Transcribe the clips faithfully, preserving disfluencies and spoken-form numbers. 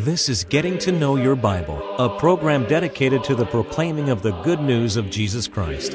This is Getting to Know Your Bible, a program dedicated to the proclaiming of the good news of Jesus Christ.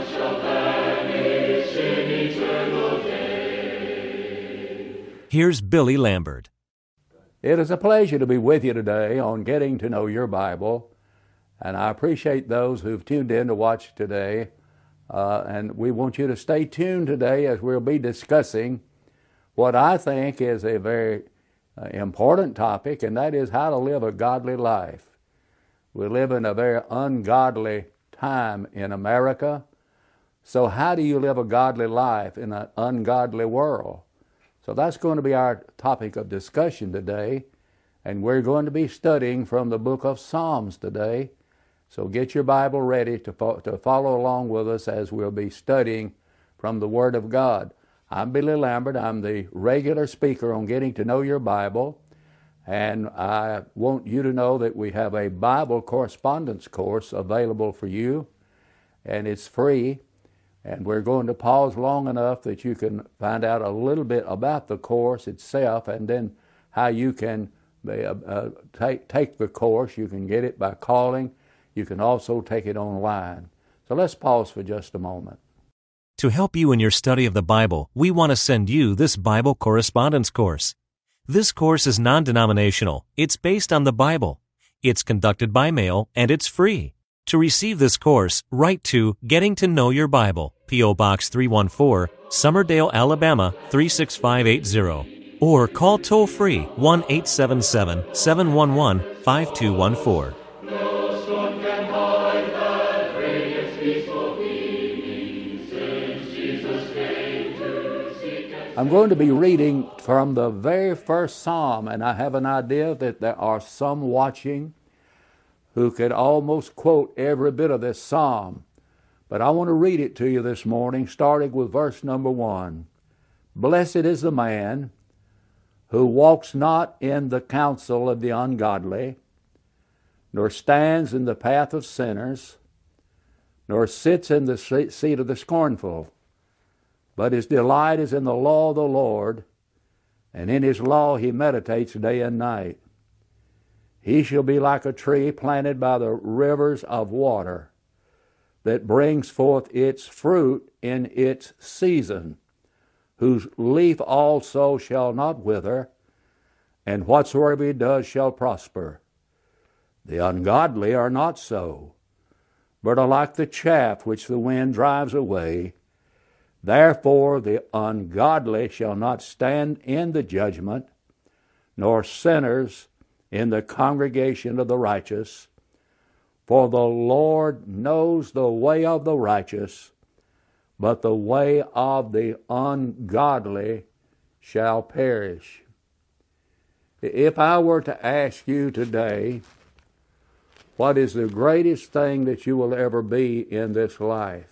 Here's Billy Lambert. It is a pleasure to be with you today on Getting to Know Your Bible, and I appreciate those who've tuned in to watch today, uh, and we want you to stay tuned today as we'll be discussing what I think is a very uh, important topic, and that is how to live a godly life. We live in a very ungodly time in America, so how do you live a godly life in an ungodly world? So that's going to be our topic of discussion today, and we're going to be studying from the book of Psalms today. So get your Bible ready to, fo- to follow along with us as we'll be studying from the Word of God. I'm Billy Lambert. I'm the regular speaker on Getting to Know Your Bible, and I want you to know that we have a Bible correspondence course available for you, and it's free. And we're going to pause long enough that you can find out a little bit about the course itself and then how you can uh, uh, take, take the course. You can get it by calling. You can also take it online. So let's pause for just a moment. To help you in your study of the Bible, we want to send you this Bible correspondence course. This course is non-denominational. It's based on the Bible. It's conducted by mail, and it's free. To receive this course, write to Getting to Know Your Bible, P O Box three one four, Summerdale, Alabama three six five eight zero, or call toll-free one eight seven seven, seven one one, five two one four. I'm going to be reading from the very first Psalm, and I have an idea that there are some watching who could almost quote every bit of this Psalm. But I want to read it to you this morning, starting with verse number one. Blessed is the man who walks not in the counsel of the ungodly, nor stands in the path of sinners, nor sits in the seat of the scornful. But his delight is in the law of the Lord, and in his law he meditates day and night. He shall be like a tree planted by the rivers of water, that brings forth its fruit in its season, whose leaf also shall not wither, and whatsoever he does shall prosper. The ungodly are not so, but are like the chaff which the wind drives away. Therefore the ungodly shall not stand in the judgment, nor sinners in the congregation of the righteous. For the Lord knows the way of the righteous, but the way of the ungodly shall perish. If I were to ask you today, what is the greatest thing that you will ever be in this life?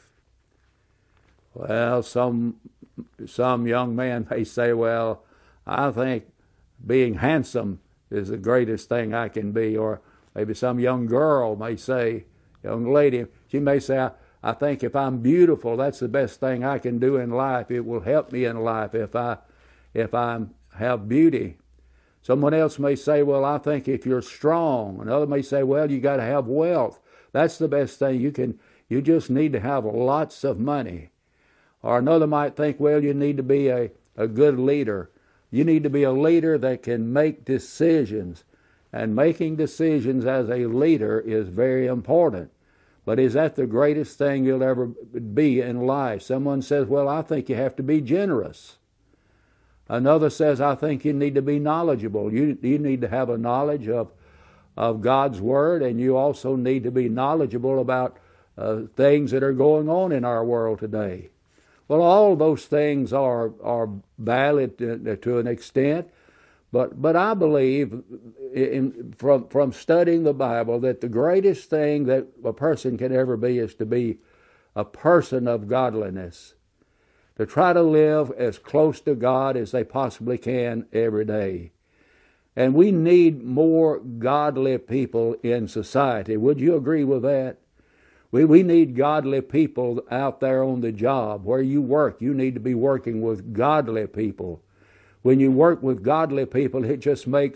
Well, some some young man may say, well, I think being handsome is the greatest thing I can be. Or maybe some young girl may say, young lady, she may say, I, I think if I'm beautiful, that's the best thing I can do in life. It will help me in life if I if I have beauty. Someone else may say, well, I think if you're strong. Another may say, well, you got to have wealth. That's the best thing you can. You just need to have lots of money. Or another might think, well, you need to be a, a good leader. You need to be a leader that can make decisions. And making decisions as a leader is very important. But is that the greatest thing you'll ever be in life? Someone says, well, I think you have to be generous. Another says, I think you need to be knowledgeable. You, you need to have a knowledge of, of God's Word, and you also need to be knowledgeable about uh, things that are going on in our world today. Well, all those things are are valid to, to an extent, but but I believe in, from from studying the Bible that the greatest thing that a person can ever be is to be a person of godliness, to try to live as close to God as they possibly can every day. And we need more godly people in society. Would you agree with that? We we need godly people out there on the job. Where you work, you need to be working with godly people. When you work with godly people, it just makes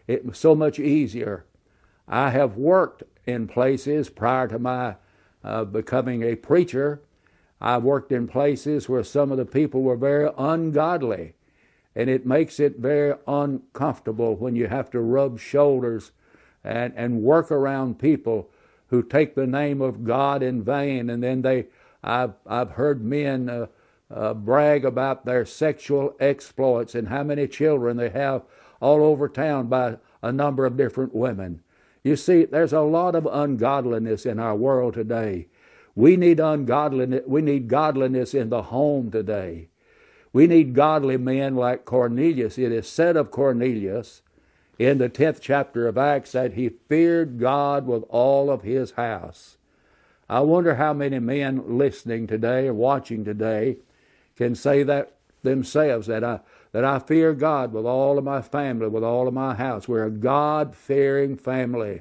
it was so much easier. I have worked in places prior to my uh, becoming a preacher. I worked in places where some of the people were very ungodly, and it makes it very uncomfortable when you have to rub shoulders and, and work around people who take the name of God in vain, and then they, I've, I've heard men uh, uh, brag about their sexual exploits and how many children they have all over town by a number of different women. You see, there's a lot of ungodliness in our world today. We need ungodliness, we need godliness in the home today. We need godly men like Cornelius. It is said of Cornelius in the tenth chapter of Acts that he feared God with all of his house. I wonder how many men listening today or watching today can say that themselves, that I that I fear God with all of my family, with all of my house. We're a God-fearing family.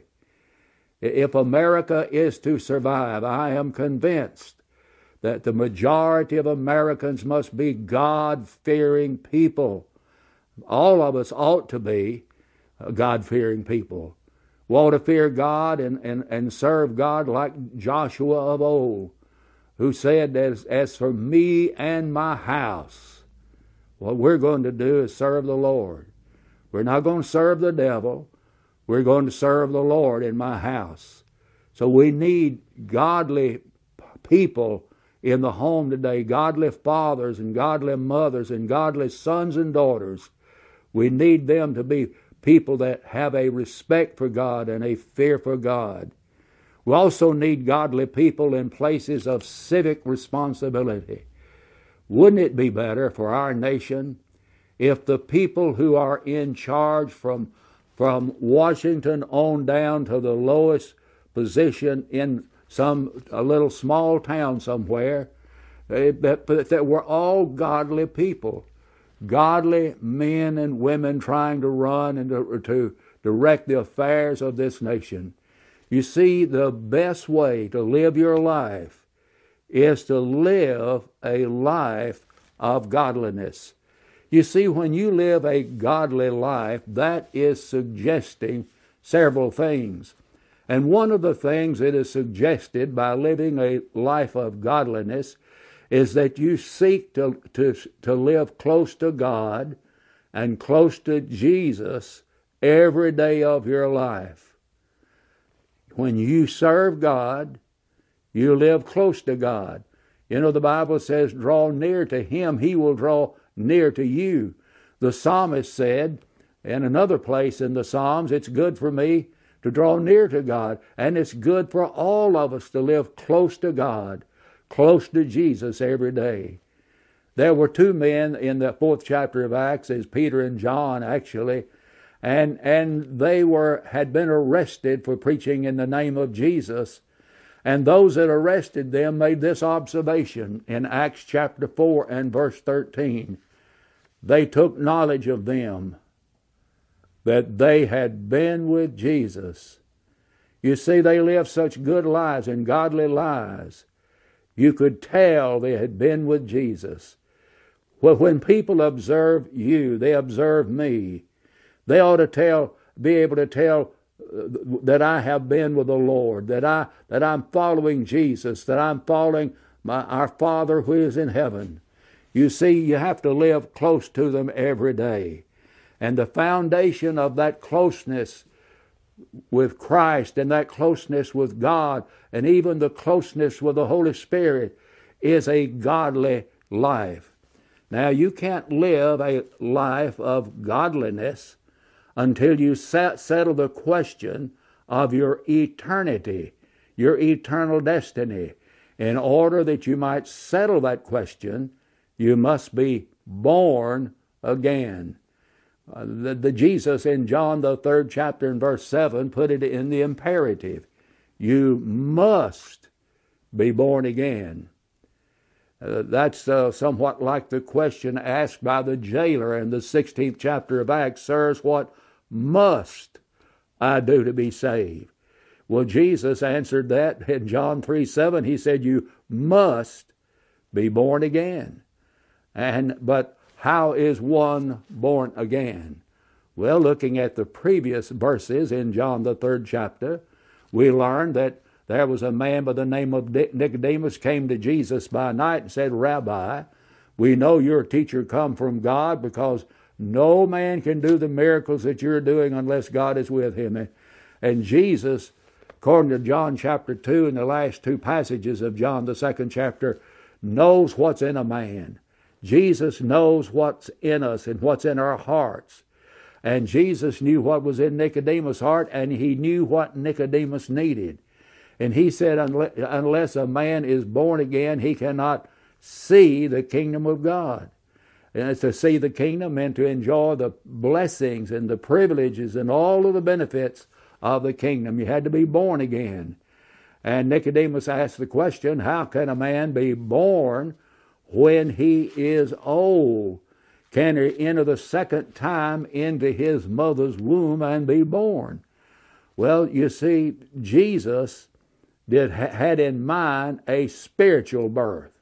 If America is to survive, I am convinced that the majority of Americans must be God-fearing people. All of us ought to be God-fearing people. We ought to fear God and, and, and serve God like Joshua of old, who said, as, as for me and my house, what we're going to do is serve the Lord. We're not going to serve the devil. We're going to serve the Lord in my house. So we need godly people in the home today, godly fathers and godly mothers and godly sons and daughters. We need them to be people that have a respect for God and a fear for God. We also need godly people in places of civic responsibility. Wouldn't it be better for our nation if the people who are in charge from, from Washington on down to the lowest position in some a little small town somewhere, that, that we're all godly people, godly men and women trying to run and to, to direct the affairs of this nation? You see, the best way to live your life is to live a life of godliness. You see, when you live a godly life, that is suggesting several things. And one of the things that is suggested by living a life of godliness is that you seek to, to, to live close to God and close to Jesus every day of your life. When you serve God, you live close to God. You know, the Bible says, draw near to Him, He will draw near to you. The psalmist said in another place in the Psalms, it's good for me to draw near to God, and it's good for all of us to live close to God, close to Jesus every day. There were two men in the fourth chapter of Acts, as Peter and John actually, and and they were had been arrested for preaching in the name of Jesus. And those that arrested them made this observation in Acts chapter four and verse thirteen. They took knowledge of them that they had been with Jesus. You see, they lived such good lives and godly lives. You could tell they had been with Jesus. Well, when people observe you, they observe me. They ought to tell, be able to tell that I have been with the Lord, that I that I'm following Jesus, that I'm following my, our Father who is in heaven. You see, you have to live close to them every day. And the foundation of that closeness with Christ and that closeness with God and even the closeness with the Holy Spirit is a godly life. Now, you can't live a life of godliness until you set, settle the question of your eternity, your eternal destiny. In order that you might settle that question, you must be born again. Uh, the, the Jesus in John, the third chapter and verse seven, put it in the imperative. You must be born again. Uh, that's uh, somewhat like the question asked by the jailer in the sixteenth chapter of Acts, sirs, what must I do to be saved? Well, Jesus answered that in John three seven. He said, you must be born again. And but how is one born again? Well, looking at the previous verses in John the third chapter, we learned that there was a man by the name of Nicodemus came to Jesus by night and said, Rabbi, we know your teacher come from God, because no man can do the miracles that you're doing unless God is with him. And Jesus, according to John chapter two and the last two passages of John the second chapter, knows what's in a man. Jesus knows what's in us and what's in our hearts. And Jesus knew what was in Nicodemus' heart, and he knew what Nicodemus needed. And he said, unless a man is born again, he cannot see the kingdom of God. And to see the kingdom and to enjoy the blessings and the privileges and all of the benefits of the kingdom, you had to be born again. And Nicodemus asked the question, how can a man be born when he is old? Can he enter the second time into his mother's womb and be born? Well, you see, Jesus did had in mind a spiritual birth.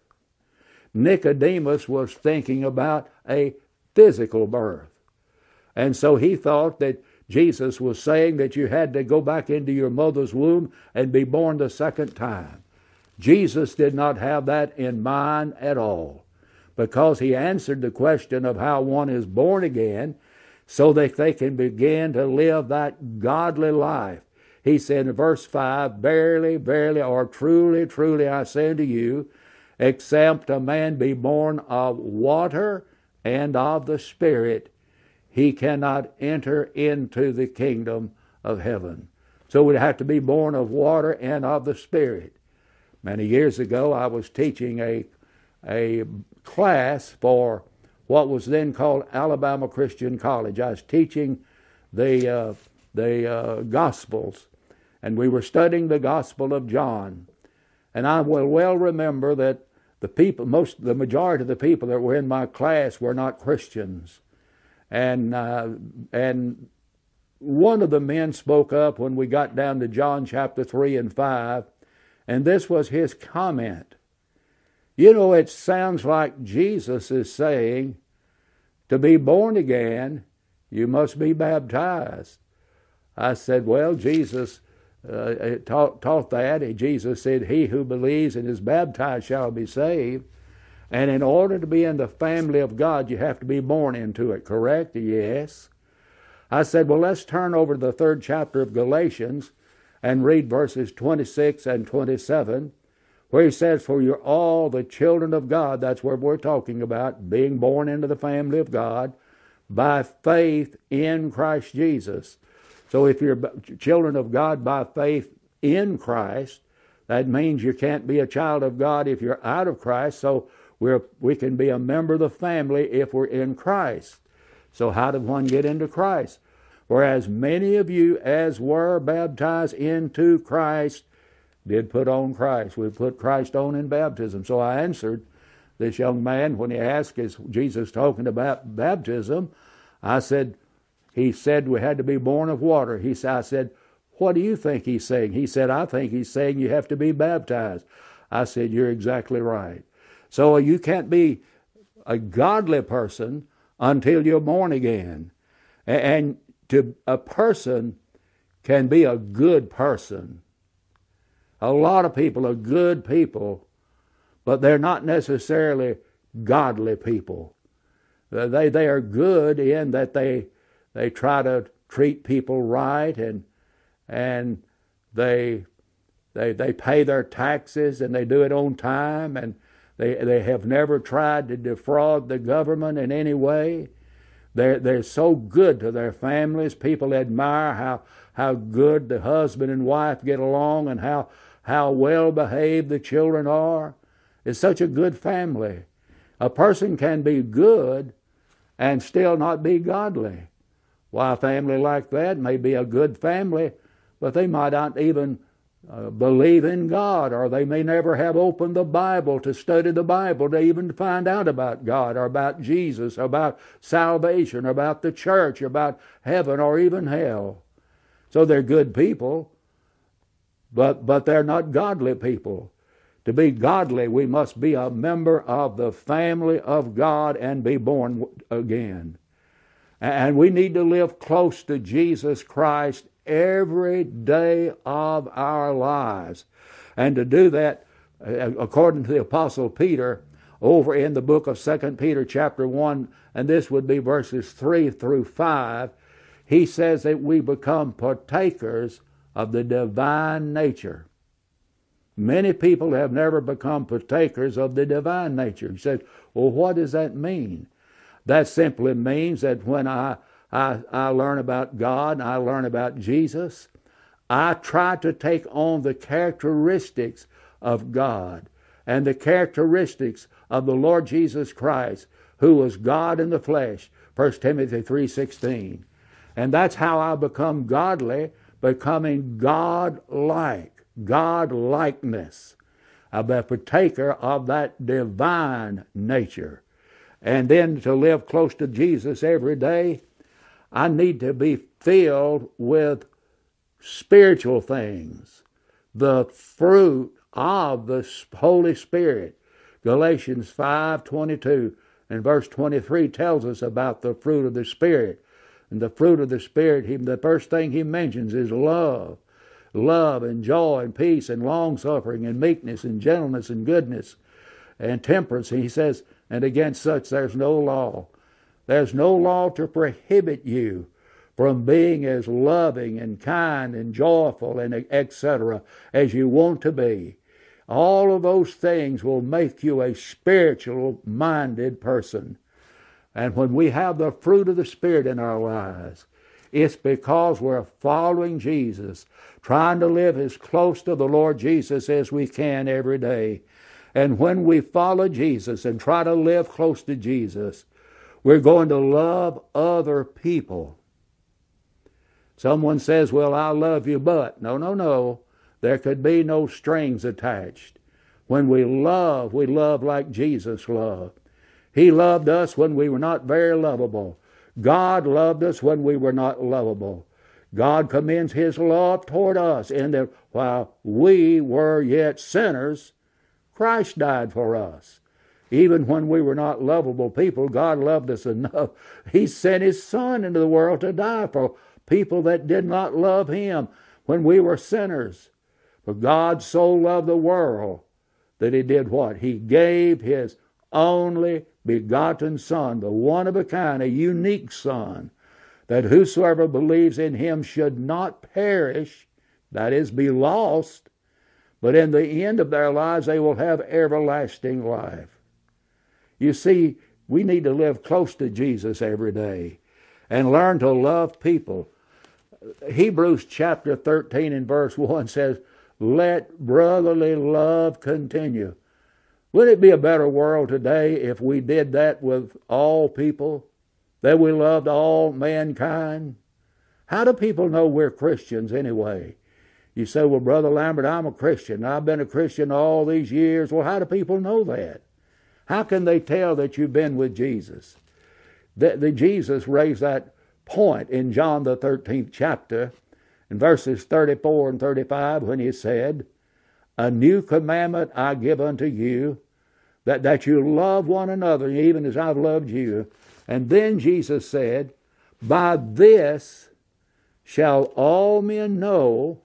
Nicodemus was thinking about a physical birth. And so he thought that Jesus was saying that you had to go back into your mother's womb and be born the second time. Jesus did not have that in mind at all, because he answered the question of how one is born again so that they can begin to live that godly life. He said in verse five, verily, verily, or truly, truly, I say unto you, except a man be born of water and of the Spirit, he cannot enter into the kingdom of heaven. So we'd have to be born of water and of the Spirit. Many years ago, I was teaching a, a class for what was then called Alabama Christian College. I was teaching the, uh, the uh, Gospels, and we were studying the Gospel of John. And I will well remember that the people, most, the majority of the people that were in my class were not Christians. And uh, and one of the men spoke up when we got down to John chapter three and five, and this was his comment. You know, it sounds like Jesus is saying, to be born again, you must be baptized. I said, well, Jesus uh, taught, taught that. Jesus said, he who believes and is baptized shall be saved. And in order to be in the family of God, you have to be born into it, correct? Yes. I said, well, let's turn over to the third chapter of Galatians and read verses twenty-six and twenty-seven, where he says, for you're all the children of God. That's what we're talking about, being born into the family of God by faith in Christ Jesus. So if you're children of God by faith in Christ, that means you can't be a child of God if you're out of Christ. So We're, we can be a member of the family if we're in Christ. So how did one get into Christ? Whereas many of you as were baptized into Christ did put on Christ. We put Christ on in baptism. So I answered this young man when he asked, is Jesus talking about baptism? I said, he said we had to be born of water. He said, I said, what do you think he's saying? He said, I think he's saying you have to be baptized. I said, you're exactly right. So you can't be a godly person until you're born again. And to a person can be a good person. A lot of people are good people, but they're not necessarily godly people. They they are good in that they they try to treat people right, and and they they they pay their taxes and they do it on time, and They they have never tried to defraud the government in any way. They're, they're so good to their families. People admire how, how good the husband and wife get along and how, how well behaved the children are. It's such a good family. A person can be good and still not be godly. Why, a family like that may be a good family, but they might not even Uh, believe in God, or they may never have opened the Bible to study the Bible to even find out about God or about Jesus, or about salvation, or about the church, or about heaven or even hell. So they're good people, but but they're not godly people. To be godly, we must be a member of the family of God and be born again. And we need to live close to Jesus Christ every day of our lives. And to do that, according to the Apostle Peter, over in the book of Second Peter chapter one, and this would be verses three through five, he says that we become partakers of the divine nature. Many people have never become partakers of the divine nature. He says, well, what does that mean? That simply means that when I, I, I learn about God and I learn about Jesus, I try to take on the characteristics of God and the characteristics of the Lord Jesus Christ, who was God in the flesh, First Timothy three sixteen. And that's how I become godly, becoming God-like, God-likeness. I'm a partaker of that divine nature. And then to live close to Jesus every day, I need to be filled with spiritual things, the fruit of the Holy Spirit. Galatians five twenty-two and verse twenty-three tells us about the fruit of the Spirit. And the fruit of the Spirit, he, the first thing he mentions is love. Love and joy and peace and long-suffering and meekness and gentleness and goodness and temperance. And he says, and against such there's no law. There's no law to prohibit you from being as loving and kind and joyful and et cetera as you want to be. All of those things will make you a spiritual-minded person. And when we have the fruit of the Spirit in our lives, it's because we're following Jesus, trying to live as close to the Lord Jesus as we can every day. And when we follow Jesus and try to live close to Jesus, we're going to love other people. Someone says, well, I love you, but. No, no, no. There could be no strings attached. When we love, we love like Jesus loved. He loved us when we were not very lovable. God loved us when we were not lovable. God commends His love toward us in that while we were yet sinners, Christ died for us. Even when we were not lovable people, God loved us enough. He sent His Son into the world to die for people that did not love Him when we were sinners. For God so loved the world that He did what? He gave His only begotten Son, the one of a kind, a unique Son, that whosoever believes in Him should not perish, that is, be lost, but in the end of their lives they will have everlasting life. You see, we need to live close to Jesus every day and learn to love people. Hebrews chapter thirteen and verse one says, let brotherly love continue. Wouldn't it be a better world today if we did that with all people, that we loved all mankind? How do people know we're Christians anyway? You say, well, Brother Lambert, I'm a Christian. I've been a Christian all these years. Well, how do people know that? How can they tell that you've been with Jesus? The, the Jesus raised that point in John the thirteenth chapter, in verses thirty-four and thirty-five, when He said, a new commandment I give unto you, that, that you love one another, even as I've loved you. And then Jesus said, by this shall all men know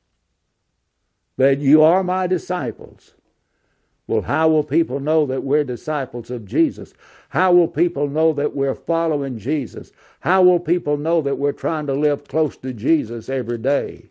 that you are my disciples. Well, how will people know that we're disciples of Jesus? How will people know that we're following Jesus? How will people know that we're trying to live close to Jesus every day?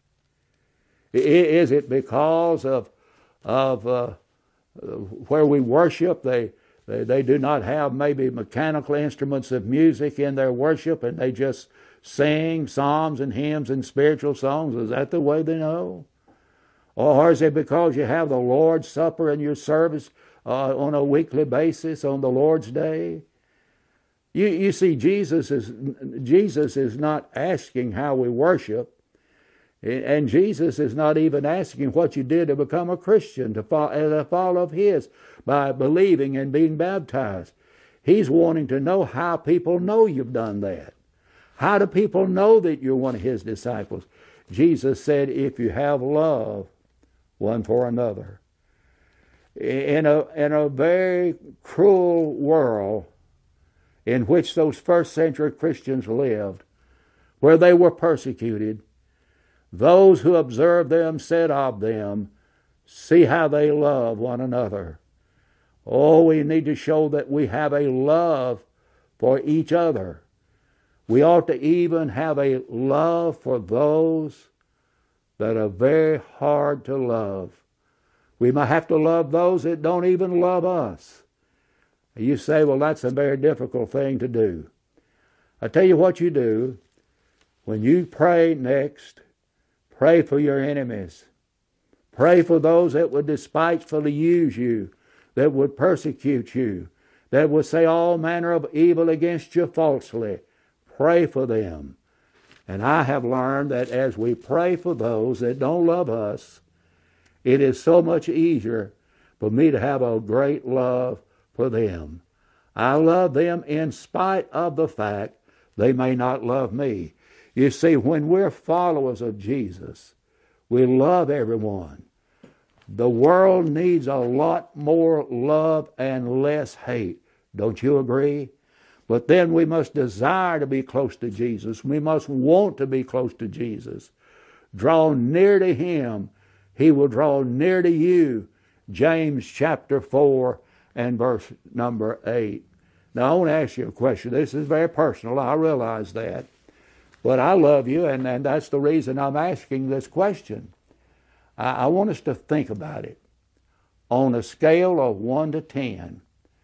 Is it because of, of uh, where we worship, they, they, they do not have maybe mechanical instruments of music in their worship and they just sing psalms and hymns and spiritual songs? Is that the way they know? Or is it because you have the Lord's Supper in your service uh, on a weekly basis on the Lord's Day? You, you see, Jesus is, Jesus is not asking how we worship, and Jesus is not even asking what you did to become a Christian, to follow, to follow of His by believing and being baptized. He's wanting to know how people know you've done that. How do people know that you're one of His disciples? Jesus said, if you have love one for another. In a, in a very cruel world, in which those first century Christians lived, where they were persecuted, those who observed them said of them, see how they love one another. Oh, we need to show that we have a love for each other. We ought to even have a love for those that are very hard to love. We might have to love those that don't even love us. You say, well, that's a very difficult thing to do. I tell you what you do. When you pray next, pray for your enemies. Pray for those that would despitefully use you, that would persecute you, that would say all manner of evil against you falsely. Pray for them. And I have learned that as we pray for those that don't love us, it is so much easier for me to have a great love for them. I love them in spite of the fact they may not love me. You see, when we're followers of Jesus, we love everyone. The world needs a lot more love and less hate. Don't you agree? But then we must desire to be close to Jesus. We must want to be close to Jesus. Draw near to Him. He will draw near to you. James chapter four and verse number eight. Now I want to ask you a question. This is very personal. I realize that. But I love you, and, and that's the reason I'm asking this question. I, I want us to think about it. On a scale of one to ten,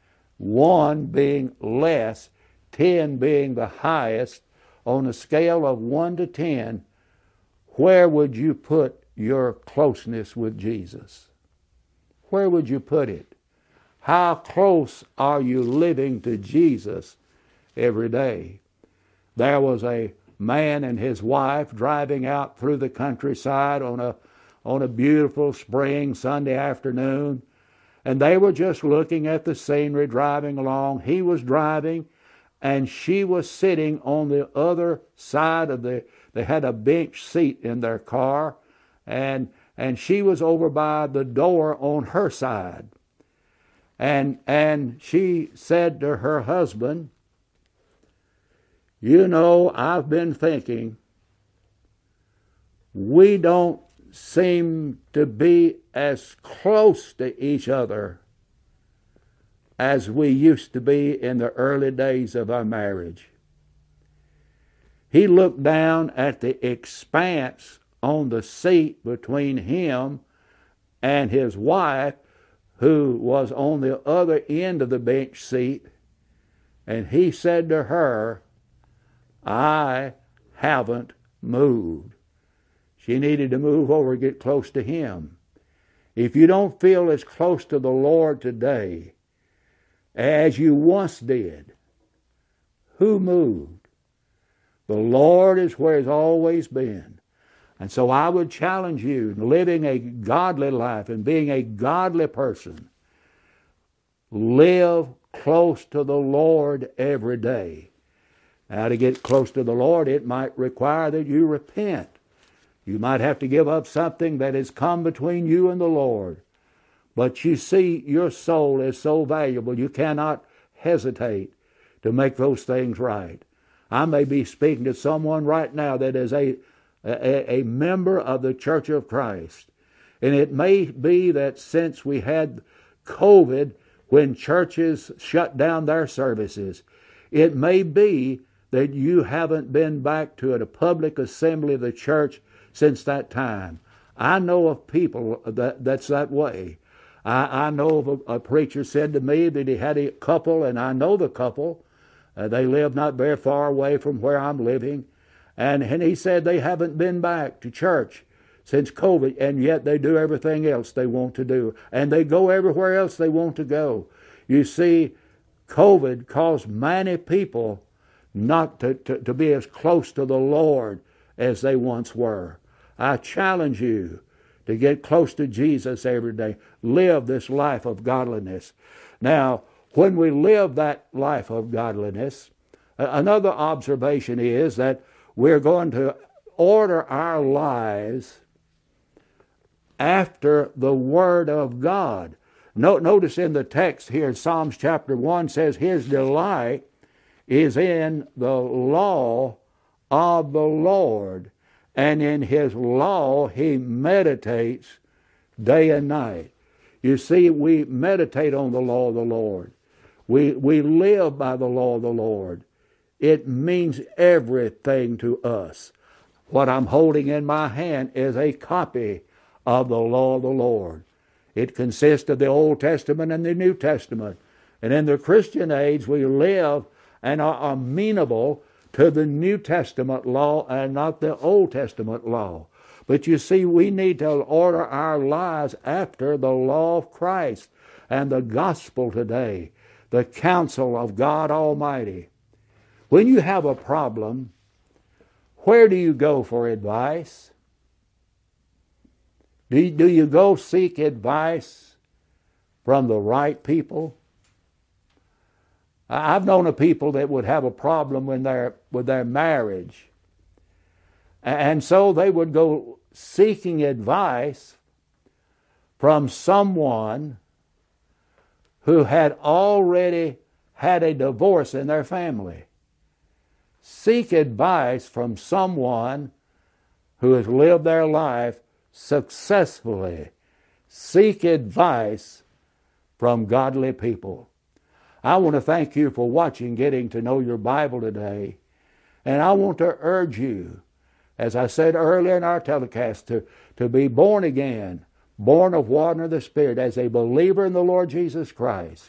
one being less, ten being the highest, on a scale of one to ten, where would you put your closeness with Jesus? Where would you put it? How close are you living to Jesus every day? There was a man and his wife driving out through the countryside on a on a beautiful spring Sunday afternoon, and they were just looking at the scenery, driving along. He was driving, and she was sitting on the other side of the, they had a bench seat in their car, and and she was over by the door on her side. And and she said to her husband, you know, I've been thinking, we don't seem to be as close to each other as we used to be in the early days of our marriage. He looked down at the expanse on the seat between him and his wife, who was on the other end of the bench seat, and he said to her, I haven't moved. She needed to move over and get close to Him. If you don't feel as close to the Lord today as you once did, who moved? The Lord is where He's always been. And so I would challenge you, living a godly life and being a godly person, live close to the Lord every day. Now, to get close to the Lord, it might require that you repent. You might have to give up something that has come between you and the Lord. But you see, your soul is so valuable, you cannot hesitate to make those things right. I may be speaking to someone right now that is a, a, a member of the Church of Christ. And it may be that since we had COVID, when churches shut down their services, it may be that you haven't been back to a public assembly of the church since that time. I know of people that, that's that way. I, I know of a, a preacher said to me that he had a couple, and I know the couple. Uh, they live not very far away from where I'm living. And, and he said they haven't been back to church since COVID, and yet they do everything else they want to do. And they go everywhere else they want to go. You see, COVID caused many people not to, to, to be as close to the Lord as they once were. I challenge you to get close to Jesus every day. Live this life of godliness. Now, when we live that life of godliness, another observation is that we're going to order our lives after the Word of God. Notice in the text here, Psalms chapter one says, His delight is in the law of the Lord, and in his law he meditates day and night. You see, we meditate on the law of the Lord. We, we live by the law of the Lord. It means everything to us. What I'm holding in my hand is a copy of the law of the Lord. It consists of the Old Testament and the New Testament. And in the Christian age, we live and are amenable to the New Testament law and not the Old Testament law. But you see, we need to order our lives after the law of Christ and the gospel today, the counsel of God Almighty. When you have a problem, where do you go for advice? Do you, do you go seek advice from the right people? I've known of people that would have a problem with their, with their marriage. And so they would go seeking advice from someone who had already had a divorce in their family. Seek advice from someone who has lived their life successfully. Seek advice from godly people. I want to thank you for watching Getting to Know Your Bible today. And I want to urge you, as I said earlier in our telecast, to, to be born again, born of water and the Spirit, as a believer in the Lord Jesus Christ.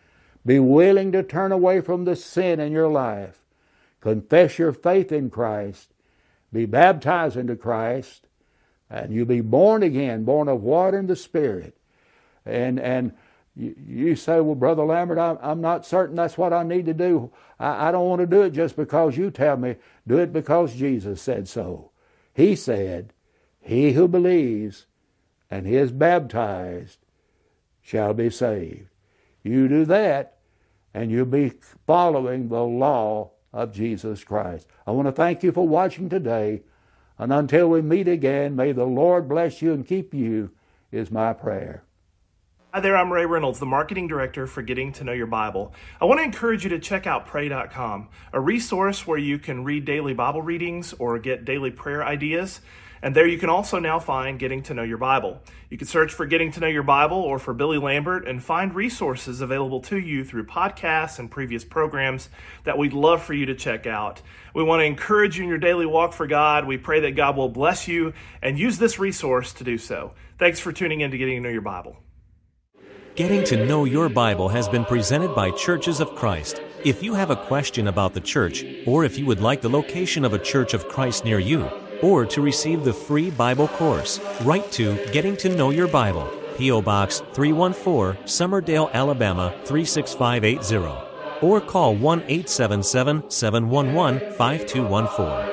Be willing to turn away from the sin in your life. Confess your faith in Christ. Be baptized into Christ. And you'll be born again, born of water and the Spirit. And and you, you say, well, Brother Lambert, I'm, I'm not certain that's what I need to do. I, I don't want to do it just because you tell me. Do it because Jesus said so. He said, he who believes and is baptized shall be saved. You do that, and you'll be following the law of Jesus Christ. I want to thank you for watching today. And until we meet again, may the Lord bless you and keep you, is my prayer. Hi there, I'm Ray Reynolds, the Marketing Director for Getting to Know Your Bible. I want to encourage you to check out pray dot com, a resource where you can read daily Bible readings or get daily prayer ideas. And there you can also now find Getting to Know Your Bible. You can search for Getting to Know Your Bible or for Billy Lambert and find resources available to you through podcasts and previous programs that we'd love for you to check out. We want to encourage you in your daily walk for God. We pray that God will bless you and use this resource to do so. Thanks for tuning in to Getting to Know Your Bible. Getting to Know Your Bible has been presented by Churches of Christ. If you have a question about the church, or if you would like the location of a Church of Christ near you, or to receive the free Bible course, write to Getting to Know Your Bible, P O Box three one four, Summerdale, Alabama three six five eight zero, or call one eight seven seven, seven one one, five two one four.